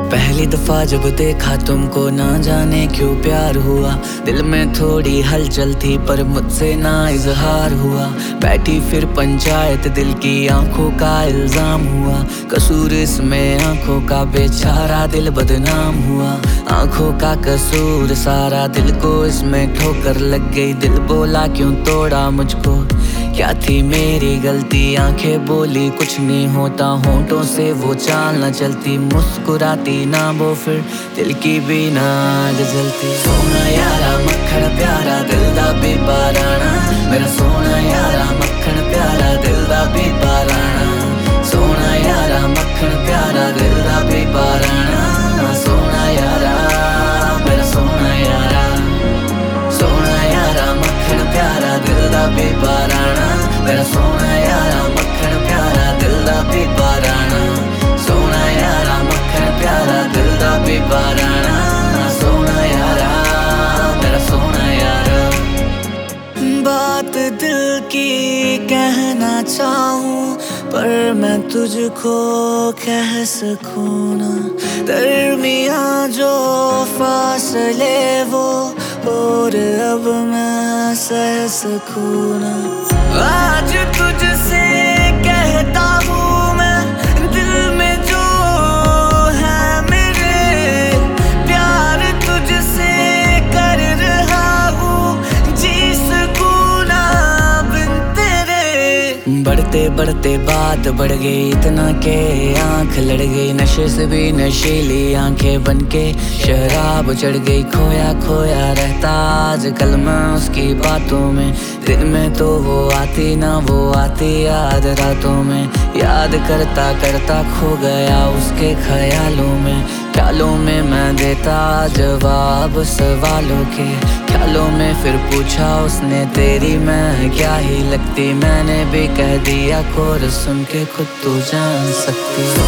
पहली दफा जब देखा तुमको ना जाने क्यों प्यार हुआ। दिल में थोड़ी हलचल थी पर मुझसे ना इजहार हुआ। बैठी फिर पंचायत दिल की आंखों का इल्जाम हुआ। कसूर इसमें आंखों का बेचारा दिल बदनाम हुआ। आंखों का कसूर सारा दिल को इसमें ठोकर लग गई। दिल बोला क्यों तोड़ा मुझको, क्या थी मेरी गलती। आंखें बोली कुछ नहीं होता, होंठों से वो चाल न चलती। मुस्कुराती ना वो फिर दिल की भी नाग जलती। सोना यारा मक्खन प्यारा दिल दा बेपाराना, मेरा सोना यारा मक्खन प्यारा दिल दा बेपाराना। सोना यारा मक्खन प्यारा दिल दा बेपाराना। सोना यारा मेरा सोना यारा, सोना यारा मक्खन प्यारा दिल दा बेपाराना। मेरा सोना यारा मक्खन प्यारा दिल दा बेपाराना। सोना यारा मक्खन प्यारा दिल दा बेपाराना। सोना यारा मेरा सोना यारा। बात दिल की कहना चाहूं पर मैं तुझको कह सकूं ना। दरमियां जो फासले वो और अब मैं सह सकूं ना। आज तुझसे कहता हूँ मैं दिल में जो है मेरे, प्यार तुझसे कर रहा हूँ जी सकूं ना बिन तेरे। बढ़ते बढ़ते बात बढ़ गई इतना के आंख लड़ गई। नशे से भी नशीली आंखें बनके शराब चढ़ गई। खोया खोया रहता आजकल मैं उसकी बातों में। दिन में तो वो आती ना वो आती याद रातों में। याद करता करता खो गया उसके ख्यालों में। ख्यालों में मैं देता जवाब सवालों के। ख्यालों में फिर पूछा उसने तेरी मैं क्या ही लगती। मैंने भी कह दिया कोर सुन के खुद तू जान सकती।